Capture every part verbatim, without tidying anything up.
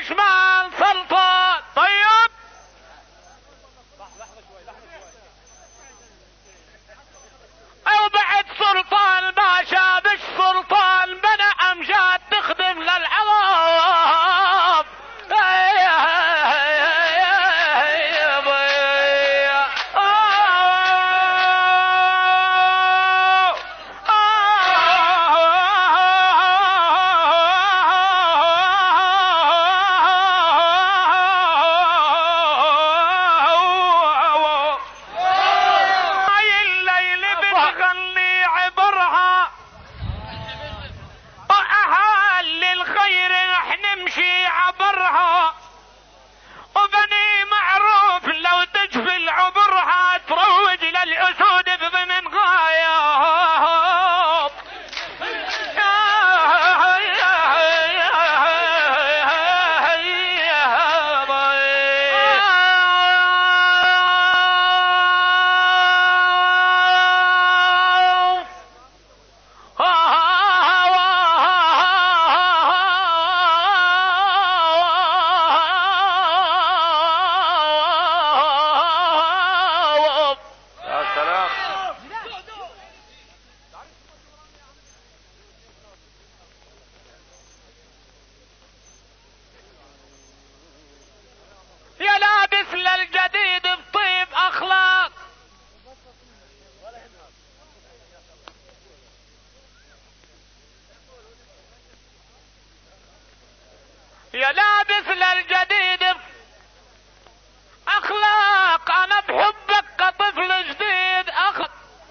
بالشمال سلطان. طيب وبعد سلطان باشا بش سلطان بنى امجاد تخدم للعرب. وبني معروف لو تجفي العبرها تروج للأسود بضمن غايات. يا لابس للجديد بطيب اخلاق، يا لابس للجديد اخلاق، انا بحبك كطفل جديد اخ.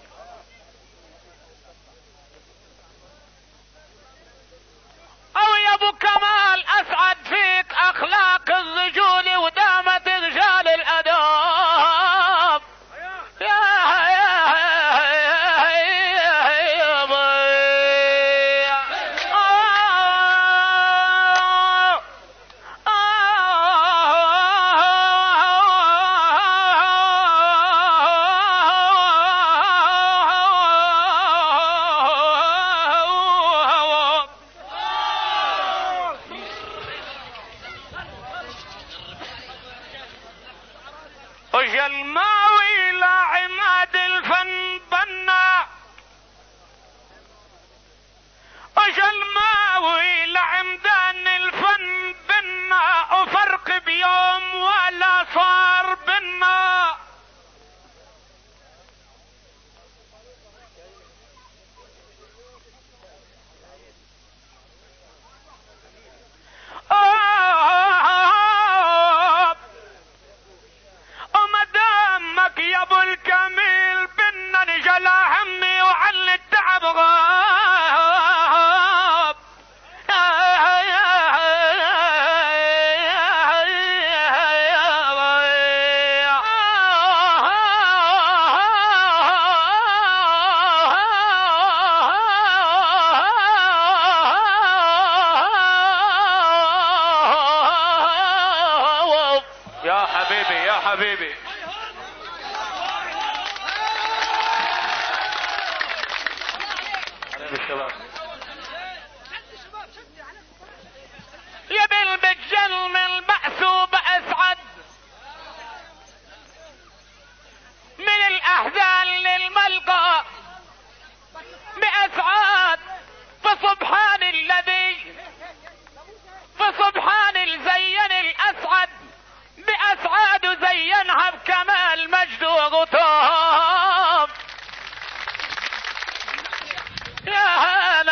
او يا ابو كمال اسعد فيك اخلاق الرجول ودامت رجال الاداب. يا يا يا وجل ماوي لا عماد الفن بنا، وجل ماوي لعمدان الفن بنا، وفرق بيوم ولا صار بنا. ومدامك يا ابو الكميل بنا نجل همي وعل التعب غاب. يا حبيبي يا حبيبي يا بالبجل من المحسوب اسعد من الاحزان للملقى باسعاد. فسبحان الذي فسبحان الزين الاسعد باسعاد زينها بكمال مجد وغتام. يا هلا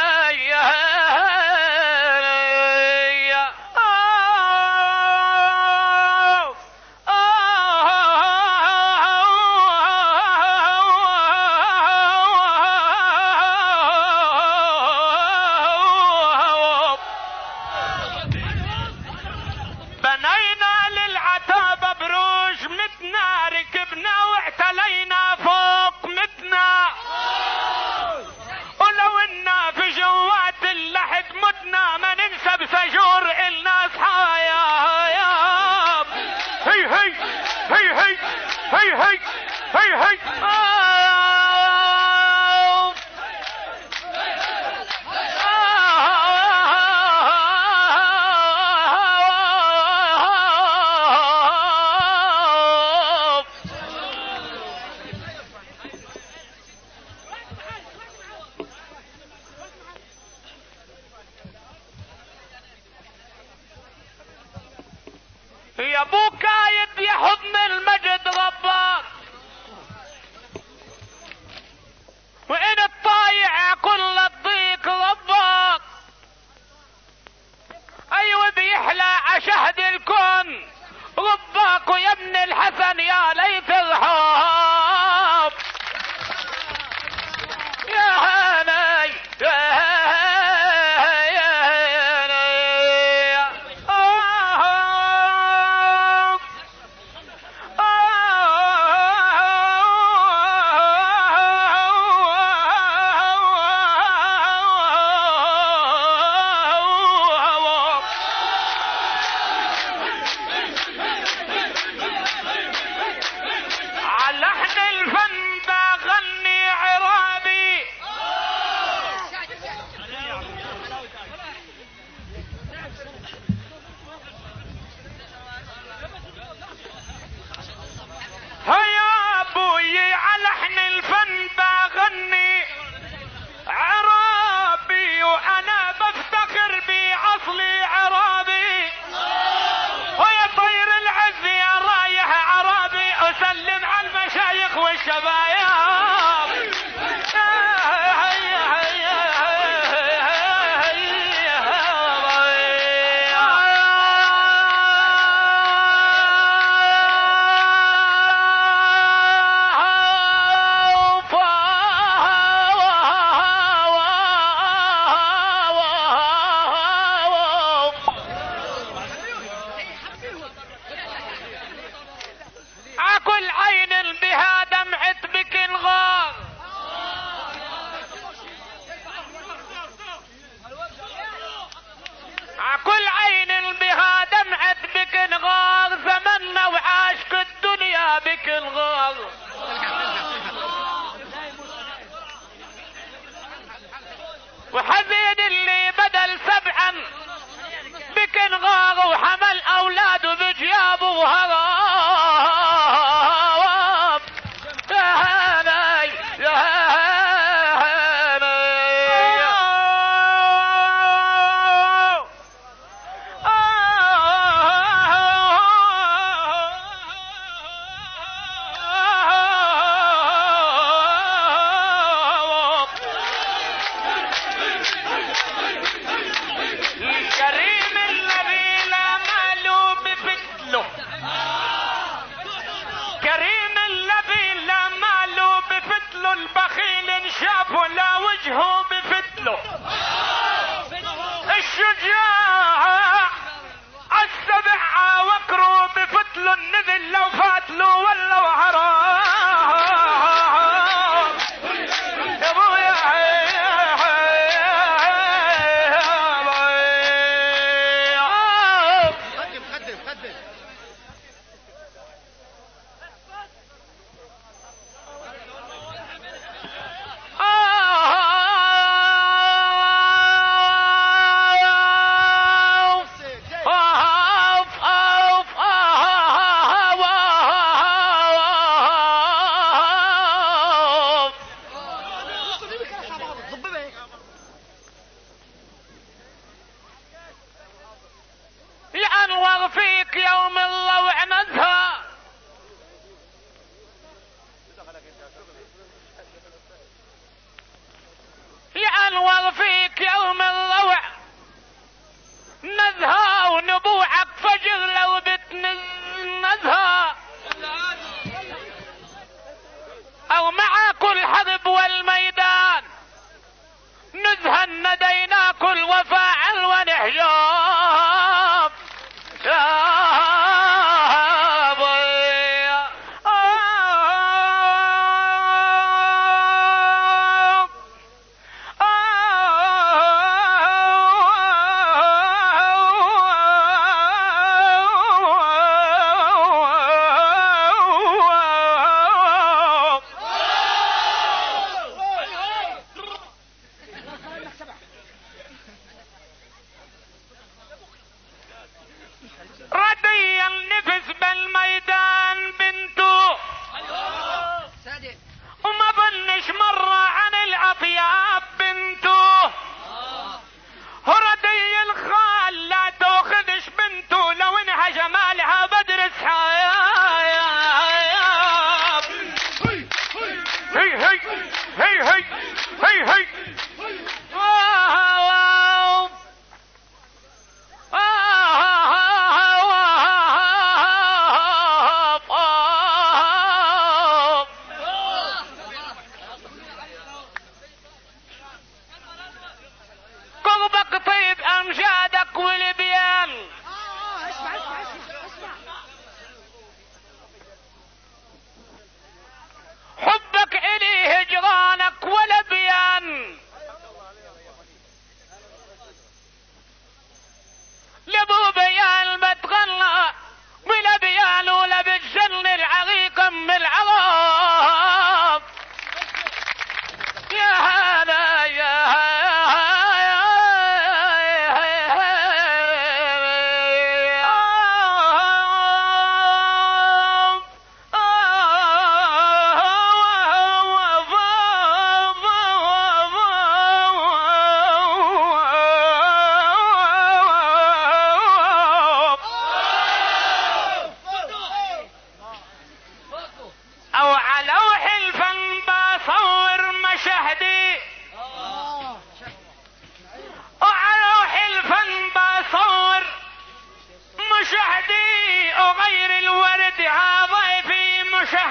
يا ابو كايد يا حضن المجد ربك، وإن الطايع كل الضيق ربك. ايوه بيحلى عشهد الكون ربك، ويا ابن الحسن يا ليت الحب يا هاني يا هاني.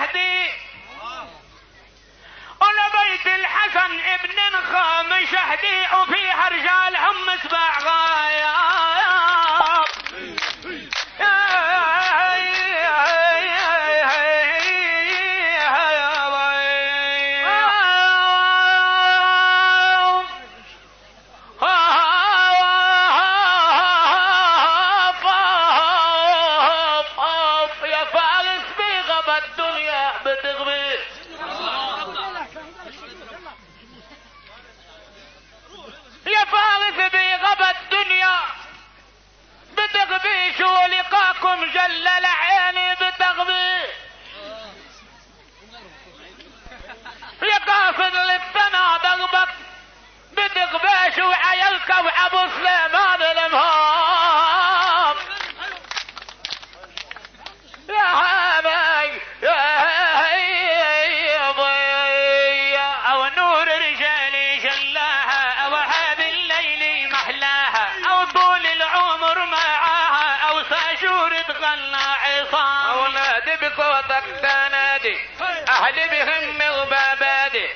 شهدي ولبيت الحسن ابن خام شهدي وفيها رجالهم سبع غاياب يا فارس في غبى الدنيا بتغبي يا فارس في غبى الدنيا بتغبي شو لقاكم جل العين بتغبي يا قاصد للثنا ضربك بتغبي شو عيلك وابو سليمان المهاب يا حبايب يا او نور رجالي جلاها او هاب الليل محلاها او طول العمر معاها او ساجور تغنى عصام او نادي بصوتك تنادي اهلي بهم وبابادي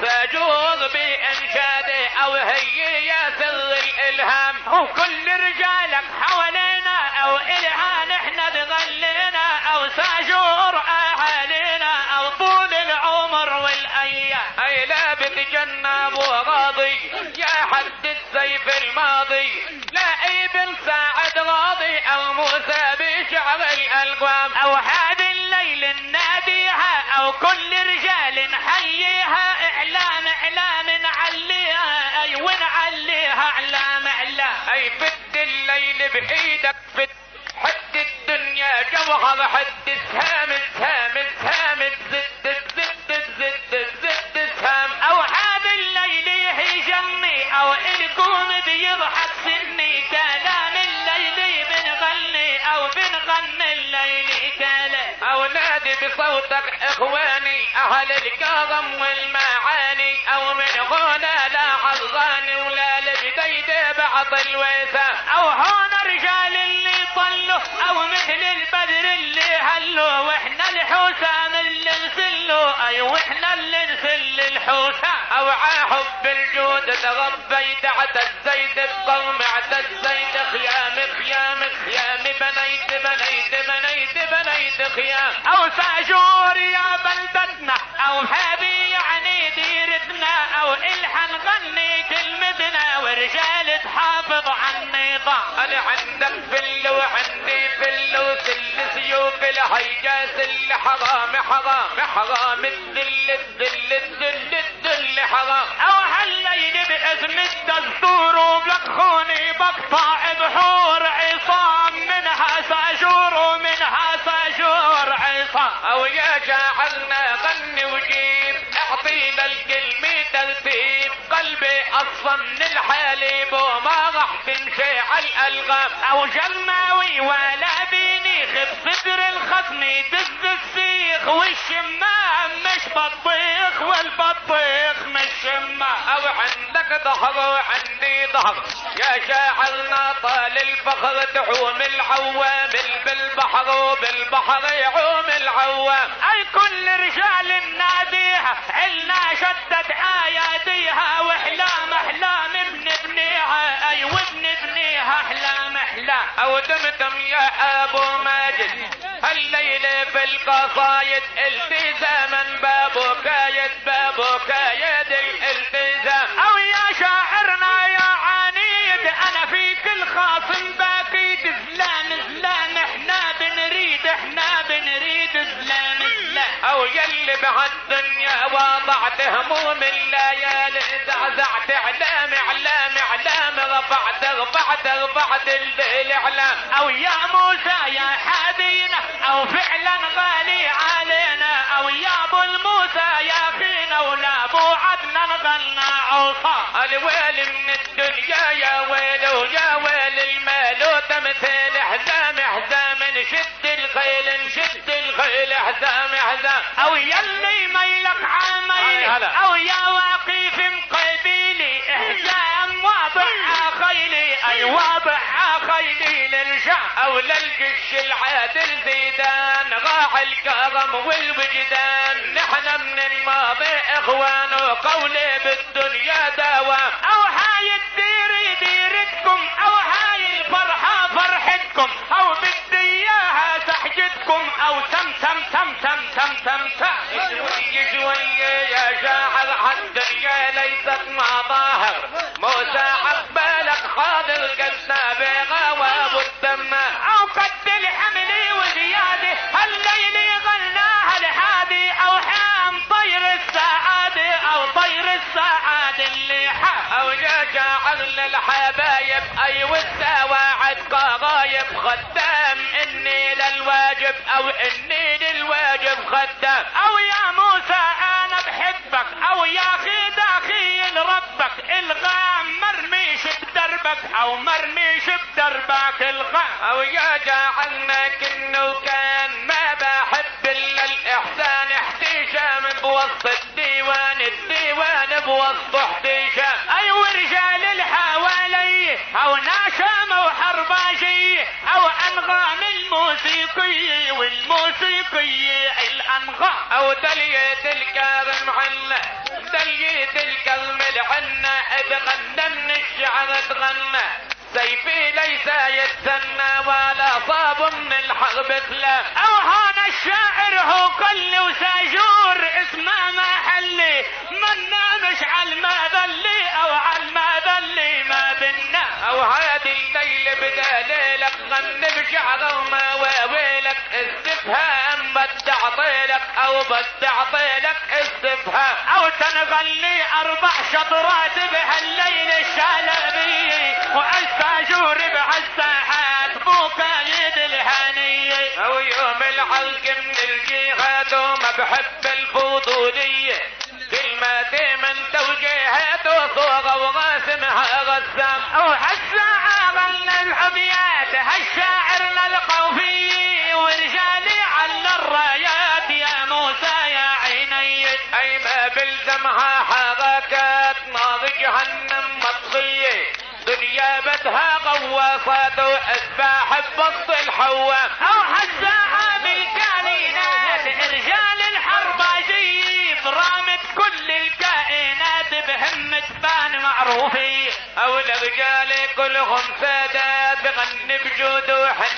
ساجور بانشادي او هي يا سر الالهام وكل رجالك حوالينا او الها نحن تغلينا او ساجور اهالينا او طول العمر والايام اي لا بتجنب وراضي يا حد السيف الماضي لا ابن ساعد راضي او موسى بشعر الالقوام او هذه الليل الناديها او كل رجال حييها اعلام اعلام نعليها اي ونعليها اعلام اعلام اي فد الليل بايدك فد حد الدنيا جوهر حد سهام سهام سهام زد زد زد زد سهام او هذا الليل يهجمني او الكون بيضحك سني كلام الليل بنغني او بنغني الليل كلام او نادي بصوتك اخواني اهل الكرم والمعاني او من هنا لا حظاني ولا لجديد بعض الويسام او هنا رجال اللي طلوا او مثل البدر اللي هلوا واحنا الحسام اللي نسلوا اي واحنا اللي نسل الحسام او عاحب الجود تغبيت عد الزيد القوم عد الزيد خيام خيام خيام بنيت بنيت بنيت بنيت خيام او ساجور يا بلدتنا او هابي يعني ديرتنا او الحن غني كلمتنا ورجال تحافظ عن النظام انا عندك فل وعندي فل وسل سيوف الهيجاس اللي حرام حرام حرام الذل الذل الذل الذل حرام او هالليل باسم الدستور وبلخوني بقطع بحور عصام منها ساجور ومنها ساجور عصام او يا شاعرنا غني وجيب اعطينا الكلمة ترتيب قلبي اصلا من الحليب وما راح تمشي على الالغام او جماوي ولا بيني خف صدر الخصم دز السيخ والشمام مش بطيخ والبطيخ مش شمام او عندك ظهر وعندي ظهر يا شاعرنا طال الفخر تحوم العوام بالبحر وبالبحر يعوم العوام اي كل رجال الناديها عنا شدت اياديها واحلام احلام ابن ابنيها اي وابن ابنيها احلام احلام او دمتم يا ابو ماجد الليلة في القصايد التزاما بابو كايد بابو كايد الالتزام او يا شاعرنا يا عنيد انا في كل خاصم باكيد زلان زلان احنا بنريد احنا بنريد زلان زلان او يلي بهالدنيا وضعت هموم الليالي زعزعت اعلام اعلام اعلام رفعت رفعت رفعت الاعلام او يا موسى يا حادينا او فعلا غالي علينا او يا ابو الموسى يا اخينا ولا ابو عدنا غنى عصا الويل من الدنيا يا ويل يا ويل المال وتمثيل حزام حزام نشد الخيل نشد الخيل حزام حزام او يلي ميلك عاميلي او يا واقف مقبيلي احزام واضح خيلي اي واضح خيلي للجاه او للجيش العادل زيدان راح الكرم والوجدان. نحن من الماضي اخوان وقولي بالدنيا دوام، او هاي الدير ديرتكم او هاي الفرحة فرحتكم او بدي اياها سحجتكم او تم تم تم تم تم تم تم شوي شوي يا شاعر عالدنيا ليست مع ظاهر موسى عقبالك حاضر قدنا بغواب الدم او قد الحمل وزياده هالليل غناها الهادي او حام طير السعادة او طير السعادة اللي حام او يا شاعر للحبايب اي والسواعد قرايب خدام اني للواجب او اني للواجب خدام او يا موسى انا بحبك او يا اخي داخل ربك الغام مرميش بدربك او مرميش بدربك الغام او يا جعلناك انه كان ما بحب الا الاحسان احتشام بوسط الديوان الديوان بوسط احتشام اي ورجال الحوالي او ناشم وحرباجي او انغام الموسيقية والموسيقية الانغام او دلية الكرم عنا دلية الكرم العنا اتغنى من الشعر اتغنى سيفي ليس يتسنى ولا صاب من الحرب سلام او هان الشاعر هو كل وساجور اسمه محلي منا مش على ما ذلي او على ما ذلي ما بنا او هادي الليل بدا ليلك غني بشعر وما واويلك استفهام بدي اعطيلك او بدي اعطيلك استفهام او تنغني اربع شطرات بهالليل الشلبي واستاجور بهالساحات بوكايد الهنية او يوم الحلق من الجهاد وما بحب الفضولية كلماتي من توجيهات وصوغة وغاسمها غسام او هالساعة غنى الحبيات هالشاعر القوفي ورجالي على الرايات يا موسى يا عيني اي ما بلزمها حركات نار جهنم مطفية دنيا بدها غواصات واسباح ببسط الحوام او هالساعة بالكائنات رجال الحرباجي برامة كل الكائنات بهمة بان معروفي او الرجال كلهم سادات بغني بجود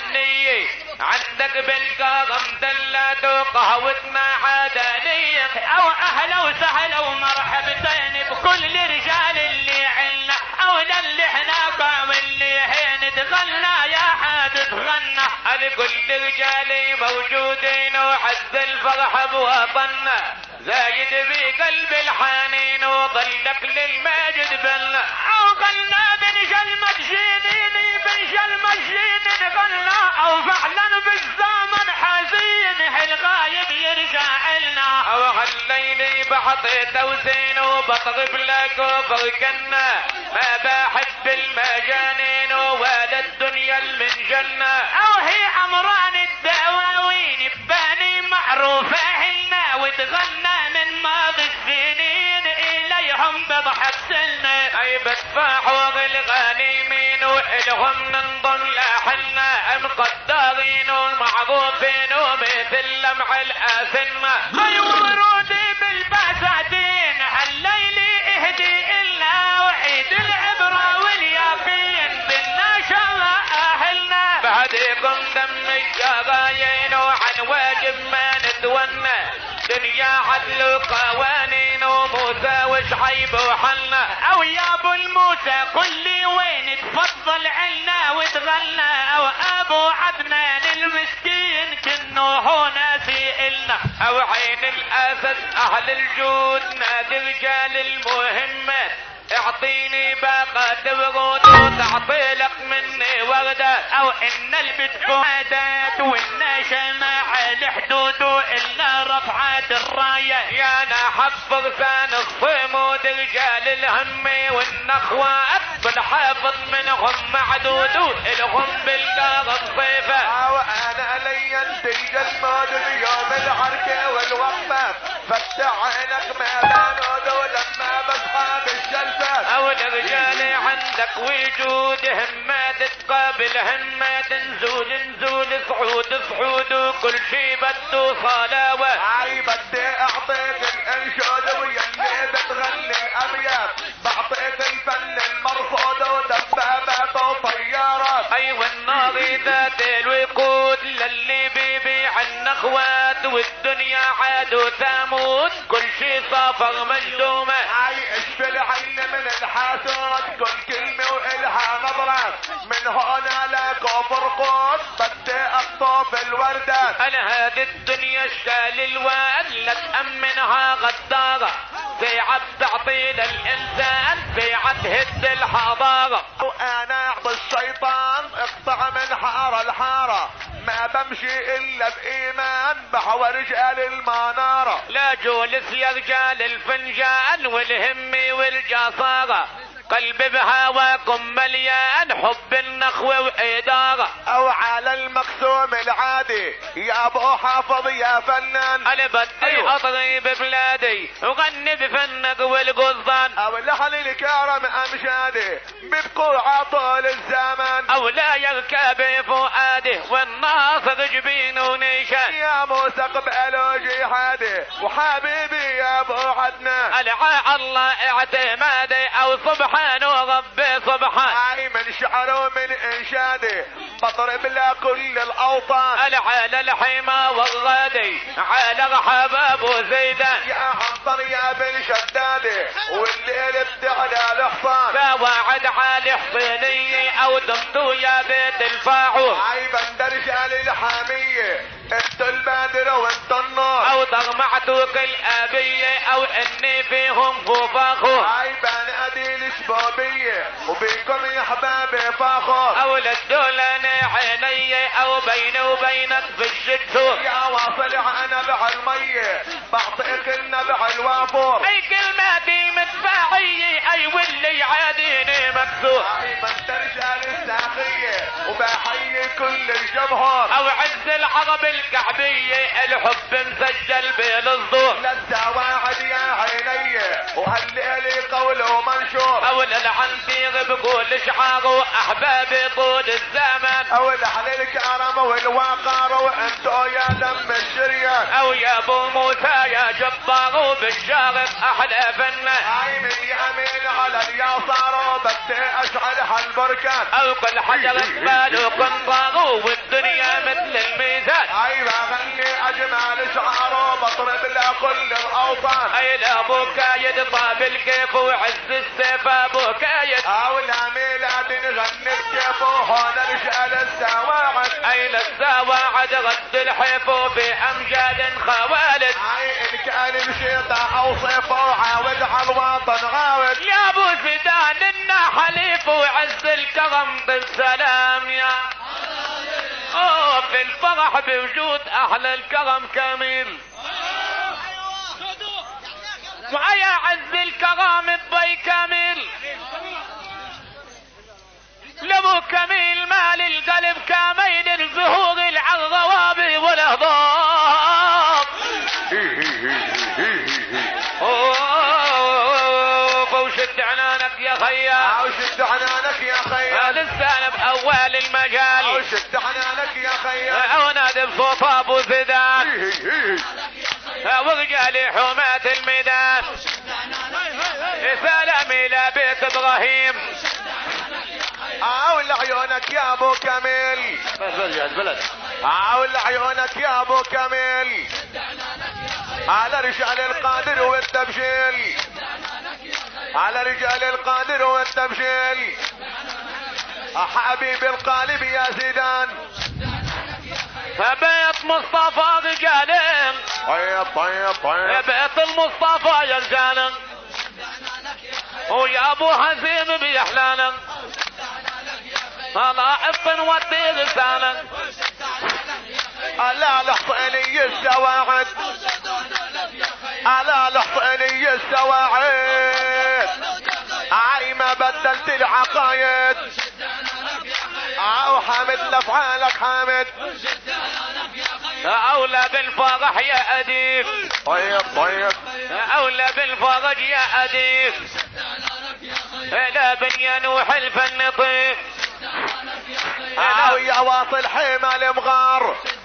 وحنية عندك بالكرم دلات وقهوتنا عدنية او اهلا وسهلا ومرحبتين بكل الرجال اللي عنا او للي احنا واللي حين تغنى يا حد تغنى هذه كل رجالي موجودين وحز الفرح بوطننا زايد بقلب الحنين وظلك للماجد بلنا او غنى بنجل مجينين بنجل مجينين غنى او فعلا بالزمن حزين الغايب يرجع لنا او خليني بعطي توزين وبطرب لك وفركنا ما بحب المجانين ولا الدنيا المنجنة او هي عمران الدواوين باني معروفة هنا وتغنى من ماضي السنين اليهم بضحك سلنا اي بدفعوا الغانمين والهم ننضم لحنا مقدرين ومعروفين ومثل لمع الاسنة اي ورودي بالبساتين هالليل اهدي إلنا وحيد العبرة واليقين بالنا شاء اهلنا بعدكم دم الشرايين وعن واجب ما نتونى دنيا عدل وقوانين وموسى وشعيب وحنا او يا ابو الموسى قل لي وين تفضل عنا وتغنى او ابو عدنان المسكين كنه هو ناسي النا او عين الاسد اهل الجود نادي رجال المهمات اعطيني باقة ورود وتعطي لك مني وردة او ان البتكون عادات والنشمة على الحدود الا رفعت الراية يا نحب فرسان الصمود رجال الهم والنخوة بالحافظ منهم معدود الهم بالقرب صيفة وانا لي انتج الموت بيوم الحركة والوقفة فتح عينك ما بانود لما بصحى بالجلسة او الرجال عندك وجود همات تقابل همات نزول صعود صعود وكل شي بده صلاوة. هاي بدي اعطيك الانشود ويلي بتغني الابيات، بعطيك الفن المرصود ودبابات وطيارات. اي والنار ذات الوقود للي بيبيع النخوات، والدنيا عاد وثمود كل شي صافر مجدومة. هاي اشفي العين من الحاسد كل كلمة والها نظرات، من هنا لك فرقود بدي اقطف الوردات. انا هذه الدنيا اشكال الواد لا تأمنها غدارة، بيعت تعطي للانسان بيعت هد الحضارة. وانا اعطي الشيطان اقطع من حارة الحارة، ما بمشي الا بايمان بحو رجال المنارة. لا جولس يا رجال الفنجان والهم والجسارة، قلبي بهواكم مليان حب النخوة وإدارة. او على المقسوم العادي يا ابو حافظ يا فنان، انا بدي أيوة. اطري ببلادي وغني بفنك والقضان، او لحن الكرم امجادي بيبقوا عطول الزمان. او لا يركب فؤادي والناصر جبين ونيشان، يا موسى قبلوا جهادي وحبيبي يا ابو عدنان. العا الله اعتمادي او سبحان وربي سبحان. هاي من شعر ومن انشادي بضرب لكل الاوطان، على الحمى والغادي على حباب وزيدان. يا عنطر يا بن شدادي والليل بتعلى الحصان، فواعد على حصيني او دمتو يا بيت الفاعور. هاي بندرج على الحامية انت البادر وانت النار، او ضغمعتوك الابية او اني فيهم فوفاخور. هاي بنادي الشبابية وبيكم يا حبابي فاخر، او للدولة عيني او بيني وبينك في الشتور. يا واصل عنا بعالمية بعطيك النبع الوافور. اي كلماتي مدفعية اي واللي عاديني مكسور. هاي بندرج على الساقية وبحيي كل الجمهور، او عز العرب الكعبية الحب مسجل بين الظهور. للسواعد يا عيني وهالليل قوله منشور، او للعنتيغ بقول شعاره احبابي طول الزمن، او لحن الكرم والوقار وانتو يا دم الشريان. او يا ابو موسى يا جبار وبالشارق احلى فنه. هاي من يمين على اليسار بدي اشعل هالبركان، او كل حجر جبال وقنطار والدنيا مثل الميزان. هاي بغني اجمل شعار بضرب لكل الاوطان. اي لا ابو كايد طاب الكيف وعز السيف ابو كايد، او لا ميلاد نغني الكيف وهون رجال السواعد. اي للسواعد رد الحيف بامجاد خوالد. هاي ان كان مشيطة او صيف وعاود على الوطن عاود. يا ابو سدان لنا حليف وعز الكرم بالسلام يا اوه في الفرح بوجود احلى الكرم كامل. ويا عز الكرام الضي كامل لابو كميل مال القلب كامل الزهور العغوابي والاهضاب. اوه وشد عنانك يا خيال وشد عنانك يا خيال، لسان باول المجال وشد عنانك يا خيال، ونادي بصوت ابو زيدان ورجالي حماة الميدان. سلامي الى بيت ابراهيم. عاول عيونك يا ابو كميل، بلد عاول عيونك يا ابو كميل على رجال القادر والتبجيل، على رجال القادر والتبجيل. حبيب القالب يا زيدان بيت مصطفى رجالين. طيب طيب طيب بيت المصطفى يا رجالين ويا ابو حزيم بيحلالن انا ابن ودي رسالن على الحصيني السواعد، على الحصيني السواعد. عاي ما بدلت العقايد او حامد لافعالك حامد. اولى بالفرح يا اديب. طيب طيب اولى بالفرج يا اديب. لا بنيان وحلف النطيف او يا واصل حمى المغار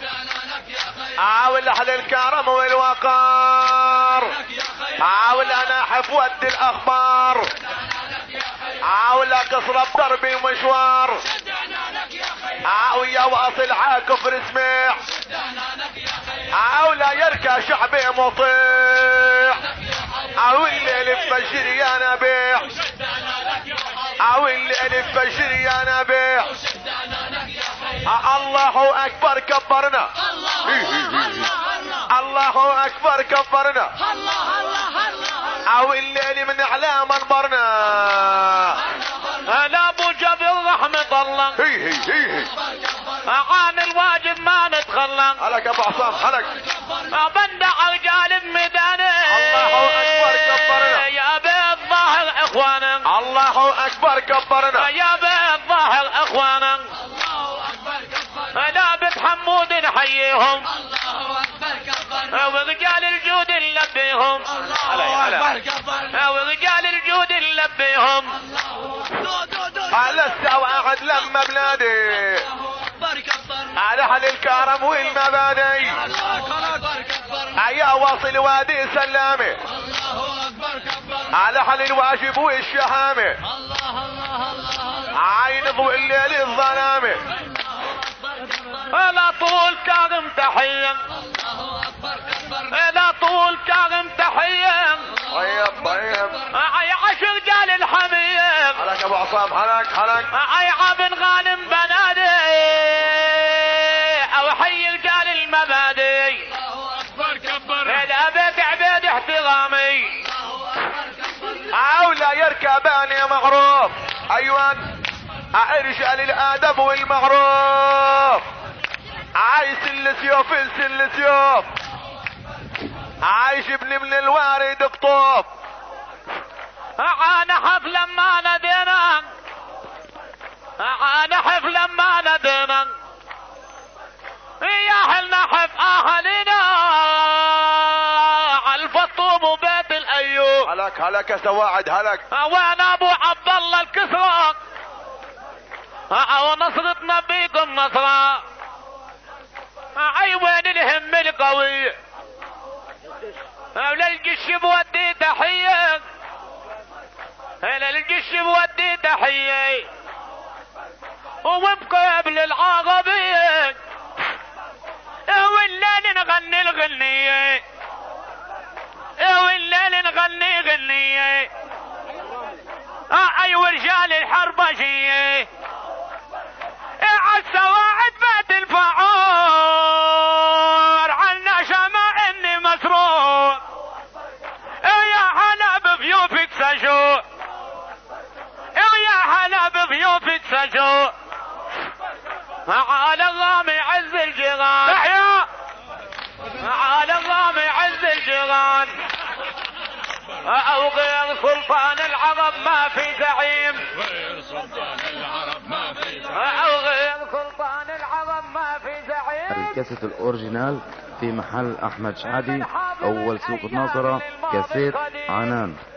عاول اهل الكرم والوقار، عاول انا حفود الاخبار، عاول اقصر بدربي مشوار، عاول يا واصل عاكفر اسمع، عاول يركى شعبي مطيع، عاول الليل بفجر يا نبيع، عاول الليل بفجر يا نبيع. الله اكبر كبرنا، الله اكبر كبرنا، عاول الليل من اعلى منبرنا. انا ابو جبل رحمة الله هي هي هي عن الواجب ما نتخلى. هلك ابو عصام هلك. بندع رجال الميدان، الله اكبر كبرنا يا بيت ظاهر اخوانا، الله اكبر كبرنا يا بيت ظاهر اخوانا. نابت حمود نحييهم، ورجال الجود نلبيهم، ورجال الجود نلبيهم. على السواعد لما بلادي، على اهل الكرم والمبادئ، يا واصل وادي سلامي، على اهل الواجب والشهامه، عين ضوء الليل الظلامه. لا طول كاظم تحيه، لا طول كاظم تحيه. طيب طيب عي عشر رجال الحميه، هلك ابو عصام هلك هلك. عي عابن غانم بنادي، او حي رجال المبادئ. الابد عبيد احترامي، عاولا يركبان يا معروف. ايوان رجال الادب والمعروف، عايش السيوف سل السيوف، عايش ابن من الوارد قطوف. عانى حفل لما ندينا، عانى حفل لما ندينا، يا اهل نحف اهلنا على الفطوم وبيت الايوب. هلك هلك يا سواعد هلك. وين ابو عبد الله الكسرى، او نصرة نبيكم نصرى. اي وين الهم القوي، للجيش بودي تحية، للجيش بودي تحية. وبقبل العربية والليل نغني الغنية، والليل نغني غنية. اي ورجال الحربجية عالسواعد بيت الفعور، عنا شمع اني مسرور. يا هلا بضيوفك سجو، يا هلا بضيوفك سجو. على الرامي عز الجيران تحيا، على الرامي عز الجيران. او غير سلطان العرب ما في زعيم، غير سلطان العرب ما في زعيم، او غير سلطان العرب ما في زعيم. الكاسيت الاوريجينال في محل احمد شحادي، اول سوق الناصرة، كاسيت عنان.